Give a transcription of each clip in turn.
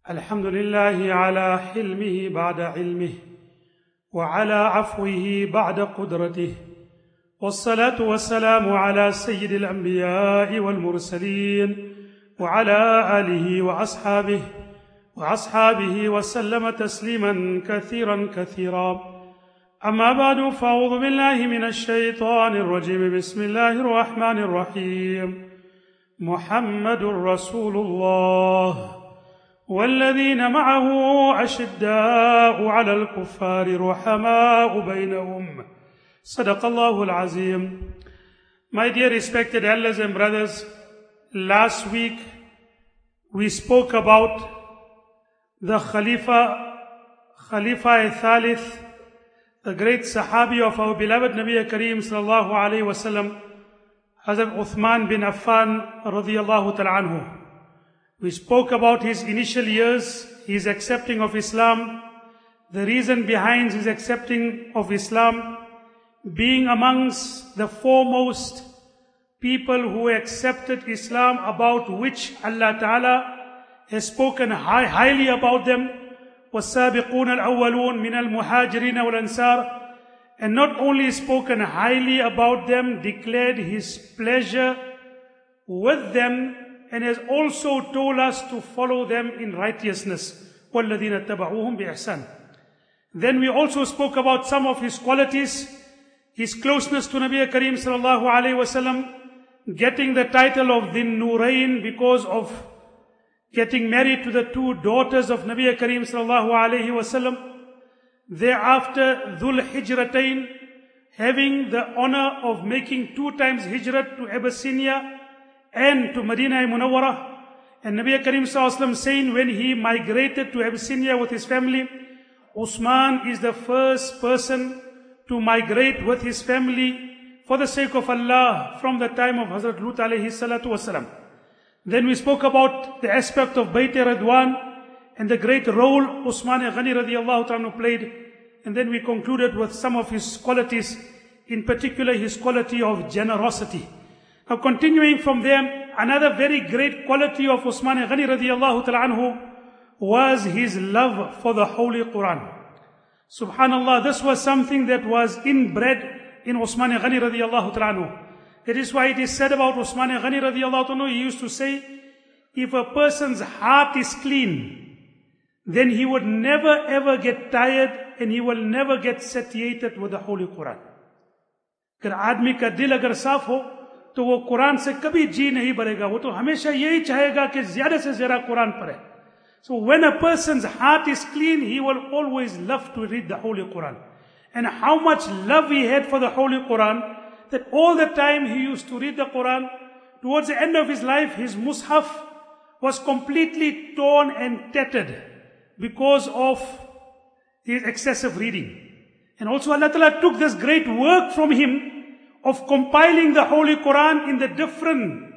الحمد لله على حلمه بعد علمه وعلى عفوه بعد قدرته والصلاة والسلام على سيد الأنبياء والمرسلين وعلى آله وأصحابه وسلم تسليما كثيرا أما بعد فأعوذ بالله من الشيطان الرجيم بسم الله الرحمن الرحيم محمد رسول الله والذين معه أشداء على الكفار رحماء بينهم صدق الله العظيم. My dear respected elders and brothers, last week we spoke about the Khalifa al-Thalith, the great Sahabi of our beloved Nabi Kareem sallallahu alayhi wa sallam, Hazrat Uthman bin Affan radiyallahu ta'ala anhu. We spoke about his initial years, his accepting of Islam, the reason behind his accepting of Islam, being amongst the foremost people who accepted Islam, about which Allah Ta'ala has spoken highly about them, وَالسَّابِقُونَ الْأَوَّلُونَ مِنَ الْمُهَاجِرِينَ وَالْأَنصَارِ, and not only spoken highly about them, declared His pleasure with them, and has also told us to follow them in righteousness. وَالَّذِينَ اتَّبَعُوهُمْ بِإِحْسَانٍ. Then we also spoke about some of his qualities, his closeness to Nabi Kareem sallallahu alayhi wa sallam, getting the title of Dhin Nurayn because of getting married to the two daughters of Nabi Kareem sallallahu alayhi wa sallam. Thereafter, Dhul Hijratain, having the honor of making 2 times hijrat to Abyssinia and to Medina Munawwarah. And Nabi Kareem sallallahu alayhi wa sallam saying, when he migrated to Abyssinia with his family, Usman is the first person to migrate with his family for the sake of Allah from the time of Hazrat Lut alayhi salatu wasalam. Then we spoke about the aspect of Bayt Ridwan and the great role Usman Ghani radiyallahu ta'ala played. And then we concluded with some of his qualities, in particular his quality of generosity. Now continuing from there, another very great quality of Usman Ghani radiyallahu ta'ala anhu was his love for the Holy Quran. Subhanallah, this was something that was inbred in Usman Ghani radiyallahu ta'ala anhu. That is why it is said about Usman Ghani radiyallahu ta'ala anhu, he used to say, if a person's heart is clean, then he would never ever get tired and he will never get satiated with the Holy Quran. अगर आदमी का दिल अगर साफ हो तो वो कुरान से कभी जी नहीं भरेगा, वो तो हमेशा यही चाहेगा कि ज्यादा से ज्यादा कुरान पढ़े. So when a person's heart is clean, he will always love to read the Holy Quran. And how much love he had for the Holy Quran, that all the time he used to read the Quran. Towards the end of his life, his mushaf was completely torn and tattered because of his excessive reading. And also Allah Ta'ala took this great work from him of compiling the Holy Quran in the different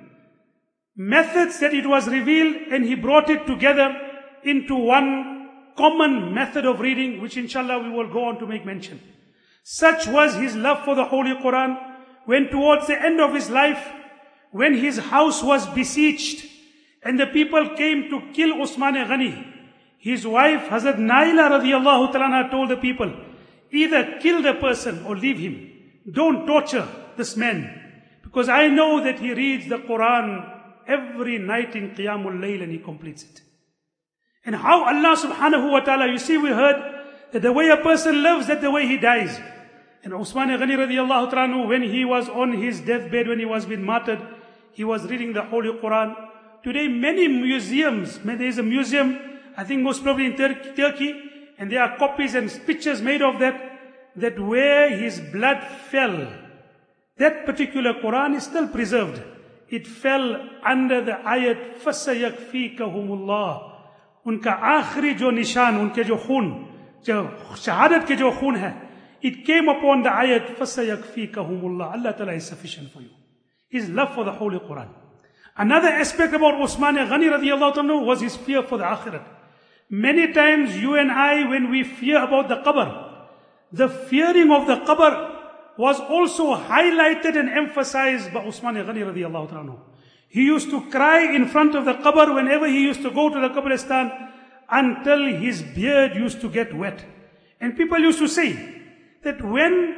methods that it was revealed, and he brought it together into one common method of reading, which inshallah we will go on to make mention. Such was his love for the Holy Quran, when towards the end of his life, when his house was besieged and the people came to kill Usman Ghani, his wife Hazrat Naila radiyallahu ta'ala told the people, either kill the person or leave him. Don't torture this man, because I know that he reads the Quran every night in Qiyamul Layl and he completes it. And how Allah subhanahu wa ta'ala, you see, we heard that the way a person lives, that the way he dies. And Usman Ghani radiyallahu ta'ala, when he was on his deathbed, when he was being martyred, he was reading the Holy Quran. Today many museums, there is a museum, I think most probably in Turkey, and there are copies and pictures made of that where his blood fell, that particular Quran is still preserved. It fell under the ayat فَسَيَكْفِيكَهُمُ اللَّهُ. उनका आखिरी जो निशान, उनके जो खून, जो शहादत के जो खून है, it came upon the ayat فَسَيَكْفِيكَهُمُ اللَّهُ. Allah Ta'ala is sufficient for you. His love for the Holy Quran. Another aspect about Usman Ghani radiyallahu anhu was his fear for the akhirat. Many times you and I, when we fear about the qabr, the fearing of the qabr was also highlighted and emphasized by Usman Ghani radiyallahu anhu. He used to cry in front of the qabr whenever he used to go to the Qabristan. until his beard used to get wet. And people used to say that when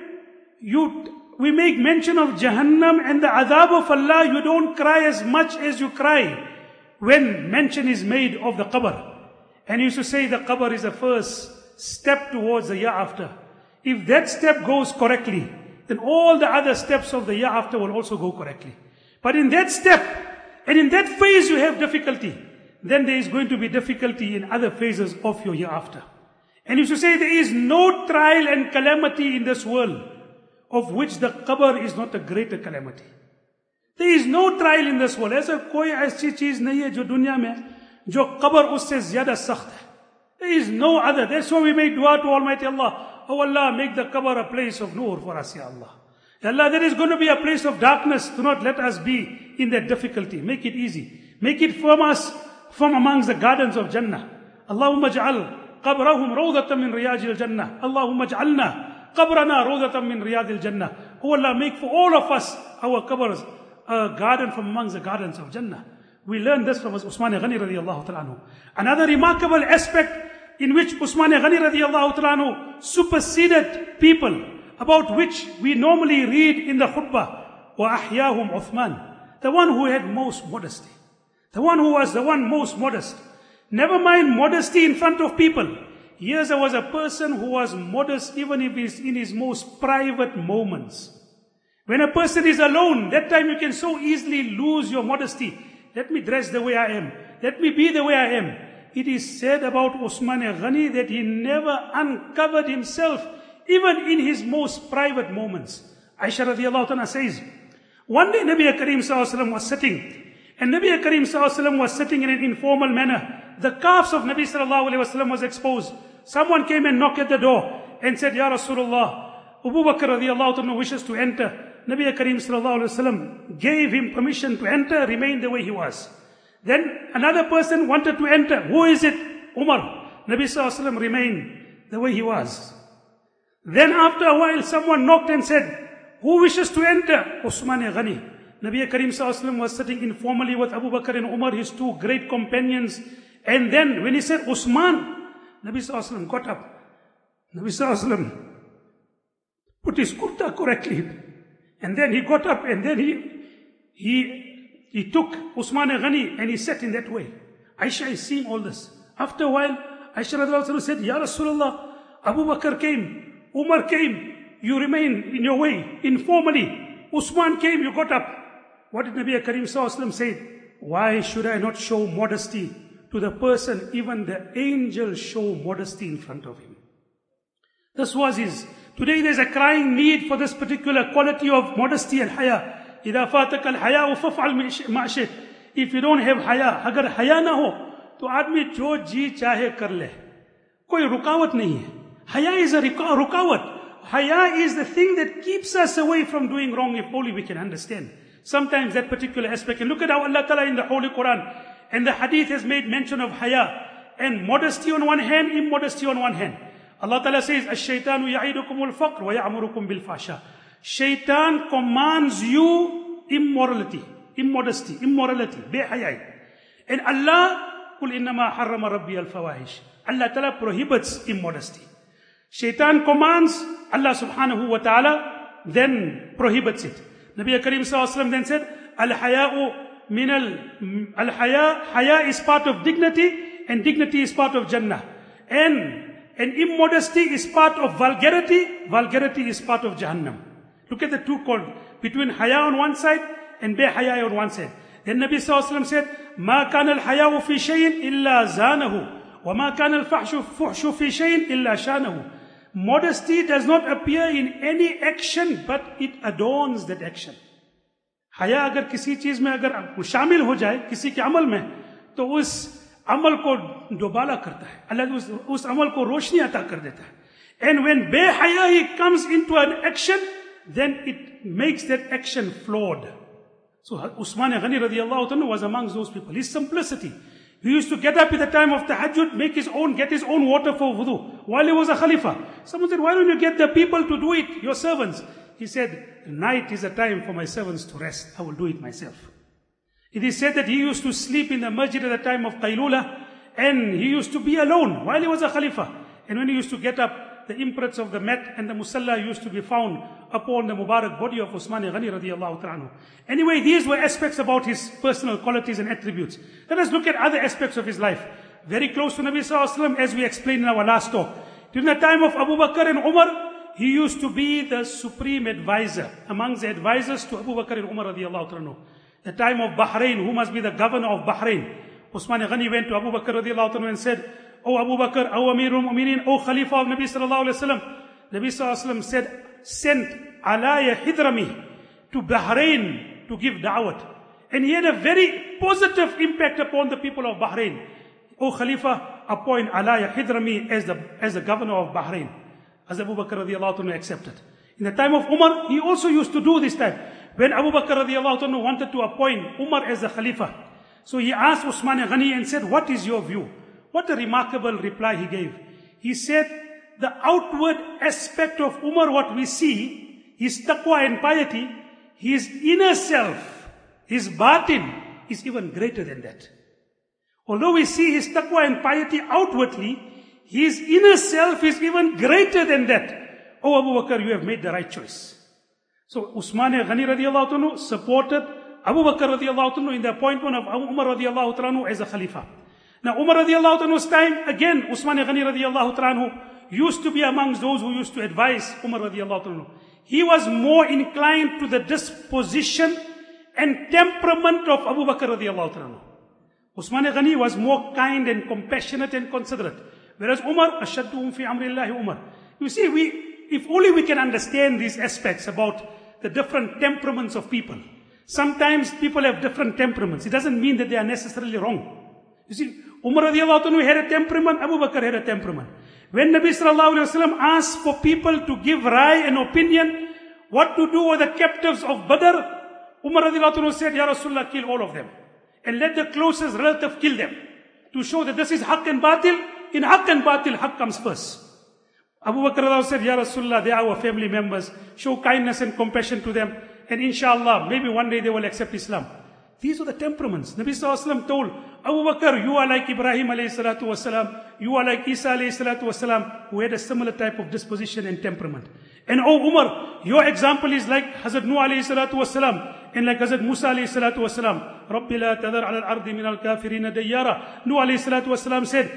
we make mention of Jahannam and the adhab of Allah, you don't cry as much as you cry when mention is made of the qabr. And he used to say the qabr is the first step towards the year after. If that step goes correctly, then all the other steps of the year after will also go correctly. But in that step, and in that phase you have difficulty, then there is going to be difficulty in other phases of your year after. And you should say there is no trial and calamity in this world of which the qabr is not a greater calamity. There is no trial in this world. ऐसा कोई ऐसी चीज नहीं है जो दुनिया में जो qabr उससे ज़्यादा सख्त है. There is no other. That's why we make dua to Almighty Allah. Oh Allah, make the qabr a place of nur for us, Ya Allah. Ya Allah, there is going to be a place of darkness. Do not let us be in that difficulty. Make it easy. Make it from us, from amongst the gardens of Jannah. Allahumma ja'al qabrahum rawdatan min riyadil Jannah. Allahumma ja'alna qabrana rawdatan min riyadil Jannah. Oh Allah, make for all of us our qabrs a garden from amongst the gardens of Jannah. We learn this from Usman Ghani radiallahu ta'ala anhu. Another remarkable aspect in which Usman Ghani radiallahu ta'ala anhu superseded people, about which we normally read in the khutbah, وَأَحْيَاهُمْ Uthman, the one who had most modesty, the one who was the one most modest. Never mind modesty in front of people. Here there was a person who was modest even if he's in his most private moments. When a person is alone, that time you can so easily lose your modesty. Let me dress the way I am. Let me be the way I am. It is said about Usman Ghani that he never uncovered himself, even in his most private moments. Aisha radiallahu anha says, one day Nabi Kareem sallallahu alaihi wasallam was sitting, and Nabi Kareem sallallahu alaihi wasallam was sitting in an informal manner. The calves of Nabi sallallahu alaihi wasallam was exposed. Someone came and knocked at the door and said, Ya Rasulullah, Abu Bakr radiallahu anhu wishes to enter. Nabi Kareem sallallahu alaihi wasallam gave him permission to enter, remain the way he was. Then another person wanted to enter. Who is it? Umar. Nabi sallallahu alaihi wasallam remained the way he was. Then after a while someone knocked and said, who wishes to enter? Usman Ghani. Nabi Kareem sallallahu alaihi wasallam was sitting informally with Abu Bakr and Umar, his two great companions. And then when he said Usman, Nabi sallallahu alaihi wasallam got up. Nabi sallallahu alaihi wasallam put his kurta correctly. And then he got up and then he took Usman Ghani and he sat in that way. Aisha is seeing all this. After a while, Aisha radiallahu anha said, Ya Rasulullah, Abu Bakr came, Umar came, you remain in your way, informally. Usman came, you got up. What did Nabi Kareem sallallahu alaihi wasallam say? Why should I not show modesty to the person? Even the angels show modesty in front of him. This was his. Today there's a crying need for this particular quality of modesty and haya. إِذَا فَاتَكَ الْحَيَاءُ فَفْعَلْ مَا شِئْتَ. If you don't have haya, agar haya na ho, to aadmi jo ji chahe kar le. Koi rukawat nahi hai. Haya is a rukawat. Haya is the thing that keeps us away from doing wrong, if only we can understand. Sometimes that particular aspect. And look at how Allah Ta'ala in the Holy Quran and the Hadith has made mention of haya. And modesty on one hand, immodesty on one hand. Allah Ta'ala says, Ash-shaytanu ya'idukum al-faqr wa ya'murukum bil-fasha. Shaitan commands you immorality, immodesty, immorality, behayai. And Allah, Qul innama harrama rabbi al-fawahish. Allah Ta'ala prohibits immodesty. Shaitan commands, Allah subhanahu wa ta'ala then prohibits it. Nabi Kareem sallallahu alaihi wasallam then said, Al-haya'u min haya is part of dignity, and dignity is part of Jannah. And immodesty is part of vulgarity, vulgarity is part of Jahannam. Look at the two called, between haya on one side and behaya on one side. Then Nabi sallallahu alaihi wasallam said, Ma kana al-haya'u fi shay'in illa zanahu, wa ma kana al-fuhshu fi shay'in illa shanahu. Modesty does not appear in any action, but it adorns that action. Haya agar kisi cheez mein agar shamil ho jaye, kisi ke amal mein, to us amal ko dobala karta hai. Allah us amal ko roshni ata kar deta hai. And when behayahi comes into an action, then it makes that action flawed. So Usman Ghani radiallahu anhu was amongst those people. His simplicity. He used to get up at the time of tahajjud, get his own water for wudu, while he was a khalifa. Someone said, why don't you get the people to do it, your servants? He said, night is a time for my servants to rest. I will do it myself. It is said that he used to sleep in the masjid at the time of Qaylula, And he used to be alone while he was a Khalifa. And when he used to get up, the imprints of the mat and the musalla used to be found upon the Mubarak body of Usman Ghani radiallahu ta'ala. Anyway, these were aspects about his personal qualities and attributes. Let us look at other aspects of his life. Very close to Nabi sallallahu alaihi wasallam, as we explained in our last talk. During the time of Abu Bakr and Umar, he used to be the supreme advisor amongst the advisors to Abu Bakr and Umar radiallahu ta'ala. The time of Bahrain, who must be the governor of Bahrain? Usman Ghani went to Abu Bakr radiallahu ta'ala and said, "O Abu Bakr, O Amirul Mu'mineen, O Khalifa of Nabi sallallahu alaihi wasallam." Nabi sallallahu alaihi wasallam said, "Sent Alaya Hidrami to Bahrain to give da'wat." And he had a very positive impact upon the people of Bahrain. "O Khalifa, appoint Alaya Hidrami as the governor of Bahrain." As Abu Bakr radiallahu ta'ala accepted. In the time of Umar, he also used to do this time. When Abu Bakr radiallahu ta'ala wanted to appoint Umar as the Khalifa, so he asked Usman Ghani and said, "What is your view?" What a remarkable reply he gave. He said, the outward aspect of Umar, what we see, his taqwa and piety, his inner self, his batin, is even greater than that. Although we see his taqwa and piety outwardly, his inner self is even greater than that. Oh Abu Bakr, you have made the right choice. So Usman Ghani radiallahu anhu supported Abu Bakr radiallahu anhu in the appointment of Umar radiallahu anhu as a Khalifa. Now Umar radiallahu anhu's time, again Usman Ghani radiallahu anhu used to be amongst those who used to advise Umar radiallahu anhu. He was more inclined to the disposition and temperament of Abu Bakr radiallahu anhu. Usman Ghani was more kind and compassionate and considerate. Whereas Umar, ashadduhum fi amrillahi Umar. You see, if only we can understand these aspects about the different temperaments of people. Sometimes people have different temperaments. It doesn't mean that they are necessarily wrong. You see, Umar radiallahu anhu had a temperament, Abu Bakr had a temperament. When Nabi sallallahu alayhi wa sallam asked for people to give rai and opinion, what to do with the captives of Badr, Umar radiallahu anhu said, "Ya Rasulullah, kill all of them. And let the closest relative kill them. To show that this is haqq and batil. In haqq and batil, haqq comes first." Abu Bakr said, "Ya Rasulullah, they are our family members. Show kindness and compassion to them. And inshallah, maybe one day they will accept Islam." These are the temperaments. Nabi sallallahu alaihi wasallam told Abu Bakr, "You are like Ibrahim alayhi salatu wasalam. You are like Isa alayhi salatu wasalam, who had a similar type of disposition and temperament. And O Umar, your example is like Hazrat Nuh alayhi salatu wasalam, and like Hazrat Musa alayhi salatu wasalam. Rabbi la tadar ala al-ardi min al-kafirina dayyara." Nuh alayhi salatu wasalam said,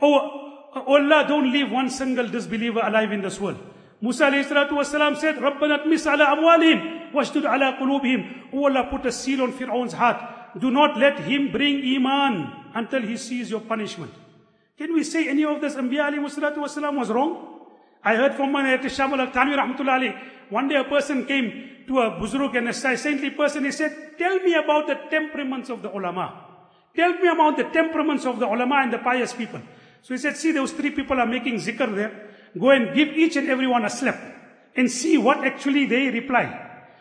"Oh Allah, don't leave one single disbeliever alive in this world." Musa alayhi salatu wasalam said, "Rabbana tmis ala amwalihim washdud ala qulubihim." Oh Allah, put a seal on Fir'aun's heart. Do not let him bring iman until he sees your punishment. Can we say any of this Anbiya alayhi salatu wasalam was wrong? I heard from my Ayat Shamul al-Tanwi rahmatullah alayhi. One day a person came to a buzruk and a saintly person. He said, "Tell me about the temperaments of the ulama. Tell me about the temperaments of the ulama and the pious people." So he said, "See, those three people are making zikr there. Go and give each and every one a slap and see what actually they reply."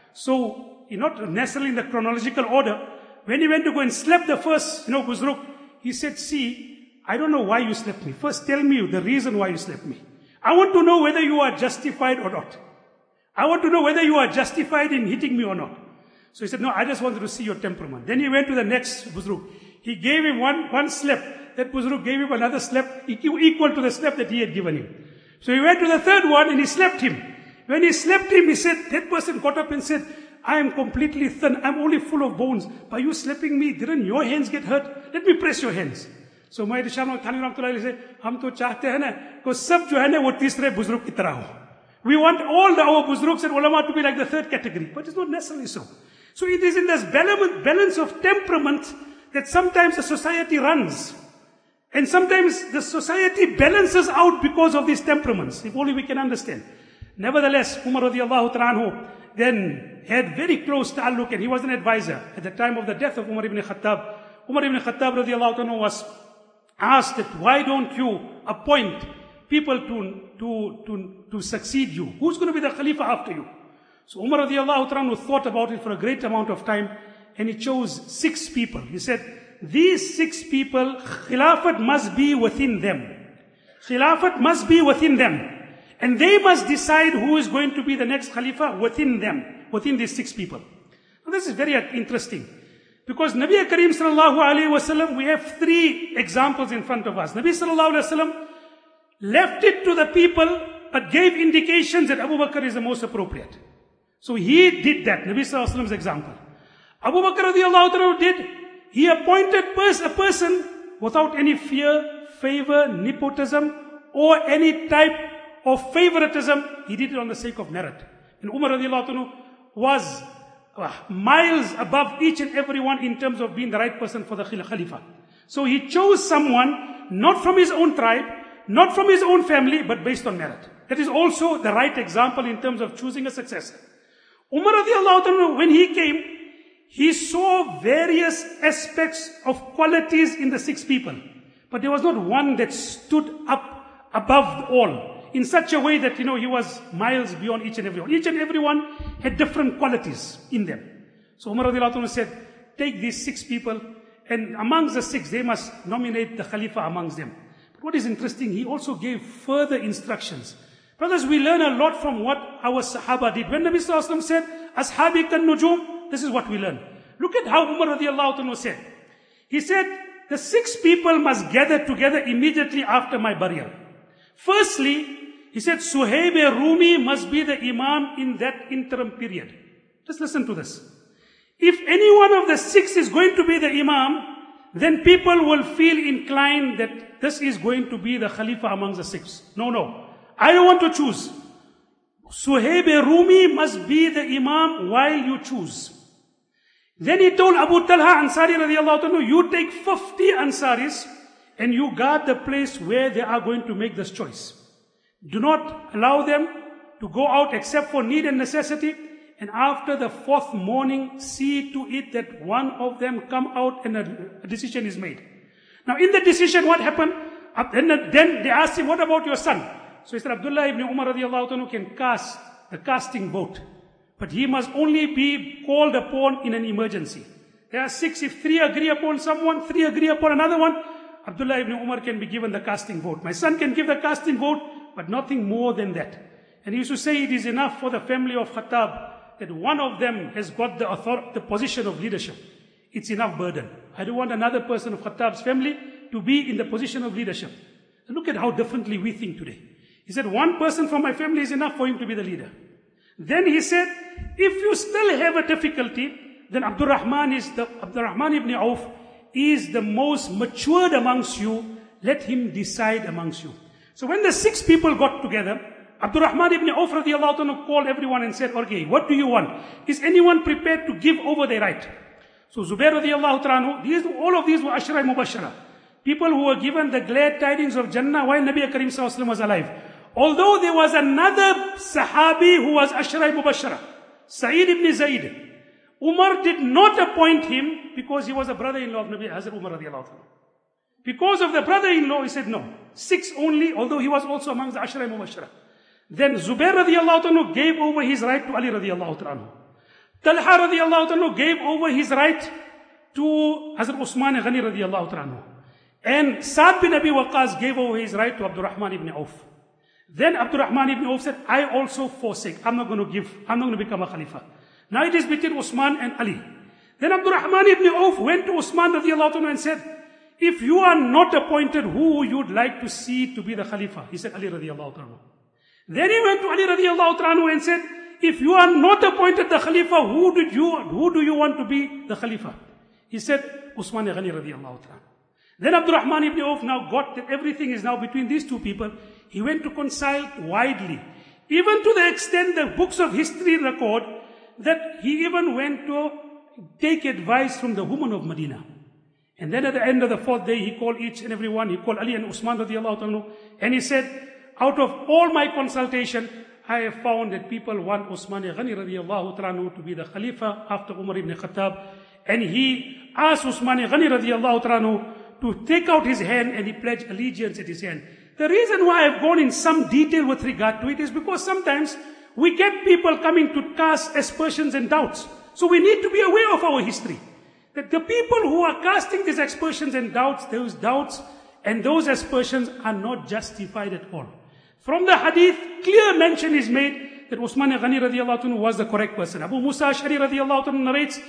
So, not necessarily in the chronological order. When he went to go and slap the first, buzruk, he said, "See, I don't know why you slapped me. First tell me the reason why you slapped me. I want to know whether you are justified or not. I want to know whether you are justified in hitting me or not." So he said, "No, I just wanted to see your temperament." Then he went to the next buzruk. He gave him one slap. That buzruk gave him another slap equal to the slap that he had given him. So he went to the third one and he slapped him. When he slapped him, he said, that person got up and said, "I am completely thin. I'm only full of bones. By you slapping me, didn't your hands get hurt? Let me press your hands." So Muhammad Shah Thani Rahmatullah said, "Hum to chahte hai na, ko sab jo hai na, wo teesre buzruk ki tarah ho. We want all our buzruks and ulama to be like the third category." But it's not necessarily so. So it is in this balance of temperament that sometimes a society runs. And sometimes the society balances out because of these temperaments, if only we can understand. Nevertheless, Umar radiallahu ta'ala then had very close ta'alluq, and he was an advisor at the time of the death of Umar ibn Khattab. Umar ibn Khattab radiallahu ta'ala was asked that, "Why don't you appoint people to succeed you? Who's going to be the Khalifa after you?" So Umar radiallahu ta'ala thought about it for a great amount of time, and he chose 6 people. He said, these 6 people, Khilafat must be within them. Khilafat must be within them. And they must decide who is going to be the next Khalifa within them, within these 6 people. Now this is very interesting. Because Nabi Kareem sallallahu alayhi wasallam, we have three examples in front of us. Nabi sallallahu alayhi wasallam left it to the people, but gave indications that Abu Bakr is the most appropriate. So he did that, Nabi sallallahu alayhi wasallam's example. Abu Bakr radiallahu anhu did, he appointed a person without any fear, favor, nepotism, or any type of favoritism. He did it on the sake of merit. And Umar radiallahu anhu was miles above each and every one in terms of being the right person for the Khalifa. So he chose someone not from his own tribe, not from his own family, but based on merit. That is also the right example in terms of choosing a successor. Umar radiallahu anhu, when he came, he saw various aspects of qualities in the six people. But there was not one that stood up above all in such a way that, he was miles beyond each and every one. Each and every one had different qualities in them. So Umar radiallahu anhu said, take these six people, and amongst the six, they must nominate the Khalifa amongst them. But what is interesting, he also gave further instructions. Brothers, we learn a lot from what our Sahaba did. When Nabi sallallahu alaihi wasallam said, Ashabi kan nujum, this is what we learn. Look at how Umar radiallahu anhu said. He said, the six people must gather together immediately after my burial. Firstly, he said, Suhaib Rumi must be the Imam in that interim period. Just listen to this. If any one of the six is going to be the Imam, then people will feel inclined that this is going to be the Khalifa amongst the six. No. I don't want to choose. Suhaib Rumi must be the Imam while you choose. Then he told Abu Talha Ansari radiallahu anhu, you take 50 Ansaris and you guard the place where they are going to make this choice. Do not allow them to go out except for need and necessity. And after the fourth morning, see to it that one of them come out and a decision is made. Now in the decision, what happened? Then they asked him, what about your son? So he said, Abdullah ibn Umar radiallahu anhu can cast the casting vote. But he must only be called upon in an emergency. There are six. If three agree upon someone, three agree upon another one, Abdullah ibn Umar can be given the casting vote. My son can give the casting vote, but nothing more than that. And he used to say it is enough for the family of Khattab that one of them has got the position of leadership. It's enough burden. I don't want another person of Khattab's family to be in the position of leadership. And look at how differently we think today. He said, one person from my family is enough for him to be the leader. Then he said, if you still have a difficulty, then Abdurrahman ibn Auf is the most matured amongst you. Let him decide amongst you. So when the six people got together, Abdurrahman ibn Auf radiallahu anhu called everyone and said, okay, what do you want? Is anyone prepared to give over their right? So Zubair radiallahu anhu, all of these were Ashra Mubashara. People who were given the glad tidings of Jannah while Nabi Kareem sallallahu alaihi wasallam was alive. Although there was another Sahabi who was Ashra Mubashara, Sa'id ibn Zayd. Umar did not appoint him because he was a brother-in-law of Nabi Hazrat Umar radiallahu anhu. Because of the brother-in-law, he said no. Six only, although he was also amongst the Ashra Mubashara. Then Zubair radiallahu anhu gave over his right to Ali radiallahu anhu. Talha radiallahu anhu gave over his right to Hazrat Usman Ghani radiallahu anhu. And Sa'd bin Abi Waqqas gave over his right to Abdurrahman ibn Auf. Then Abdurrahman ibn Auf said, I also forsake. I'm not going to become a Khalifa. Now it is between Usman and Ali. Then Abdurrahman ibn Auf went to Usman radiallahu anhu and said, if you are not appointed, who you'd like to see to be the Khalifa? He said, Ali radiallahu anhu. Then he went to Ali radiallahu anhu and said, if you are not appointed the Khalifa, who do you want to be the Khalifa? He said, Usman Ghani radiallahu anhu. Then Abdurrahman ibn Auf now got that everything is now between these two people. He went to consult widely. Even to the extent the books of history record that he even went to take advice from the women of Medina. And then at the end of the fourth day, he called each and every one. He called Ali and Usman radiallahu anhu. And he said, out of all my consultation, I have found that people want Usman Ghani radiallahu anhu to be the Khalifa after Umar ibn Khattab. And he asked Usman Ghani radiallahu anhu to take out his hand, and he pledged allegiance at his hand. The reason why I've gone in some detail with regard to it is because sometimes we get people coming to cast aspersions and doubts. So we need to be aware of our history. That the people who are casting these aspersions and doubts, those doubts and those aspersions are not justified at all. From the hadith, clear mention is made that Usman Ghani radiallahu anhu was the correct person. Abu Musa Ash'ari radiallahu anhu narrates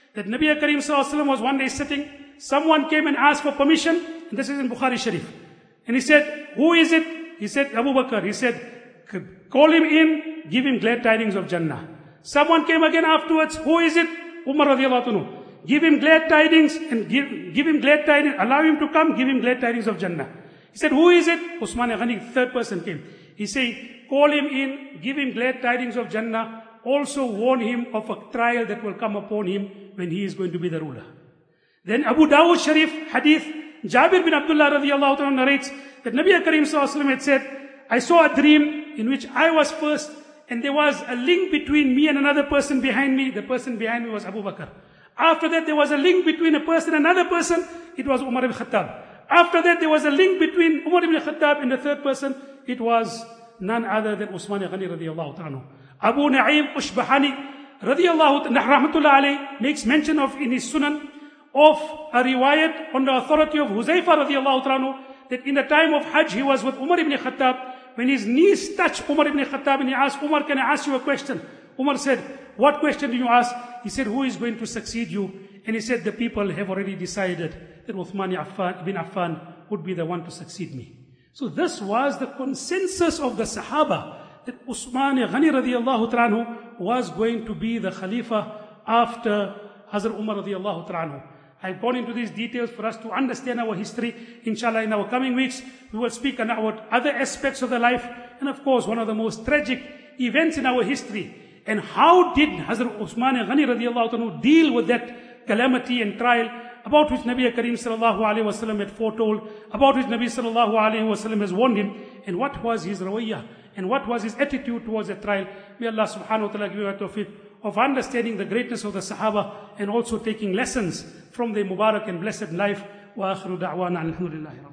that Nabi Karim Sallallahu Alaihi Wasallam was one day sitting, someone came and asked for permission, and this is in Bukhari Sharif. And he said, who is it? He said, Abu Bakr. He said, call him in, give him glad tidings of Jannah. Someone came again afterwards, who is it? Umar radiallahu anhu. Give him glad tidings and give him glad tidings, allow him to come, give him glad tidings of Jannah. He said, who is it? Usman Ghani, third person came. He said, call him in, give him glad tidings of Jannah, also warn him of a trial that will come upon him when he is going to be the ruler. Then Abu Dawud Sharif hadith, Jabir bin Abdullah radiallahu anhu narrates that Nabi Karim Sallallahu Alaihi Wasallam had said, I saw a dream in which I was first and there was a link between me and another person behind me. The person behind me was Abu Bakr. After that there was a link between a person and another person. It was Umar ibn Khattab. After that there was a link between Umar ibn Khattab and the third person. It was none other than Usman Ghani radiallahu ta'ala. Abu Na'im Ushbahani radiallahu rahmatullah alayhi makes mention of in his Sunan of a riwayat on the authority of Huzaifa radiallahu ta'ala that in the time of Hajj he was with Umar ibn Khattab. When his knees touched Umar ibn Khattab and he asked, Umar, can I ask you a question? Umar said, what question do you ask? He said, who is going to succeed you? And he said, the people have already decided that Uthman ibn Affan would be the one to succeed me. So this was the consensus of the Sahaba, that Usman Ghani radiallahu ta'ala was going to be the Khalifa after Hazrat Umar radiallahu ta'ala. I've gone into these details for us to understand our history. Inshallah, in our coming weeks, we will speak about other aspects of the life. And of course, one of the most tragic events in our history. And how did Hazrat Usman Ghani radiallahu ta'ala deal with that calamity and trial about which Nabi Karim sallallahu alayhi wa sallam had foretold, about which Nabi sallallahu alayhi wa sallam has warned him, and what was his rawiyah, and what was his attitude towards the trial. May Allah subhanahu wa ta'ala give us tawfiq of understanding the greatness of the Sahaba and also taking lessons from their Mubarak and blessed life. Wa akhiru da'wana alhamdulillah.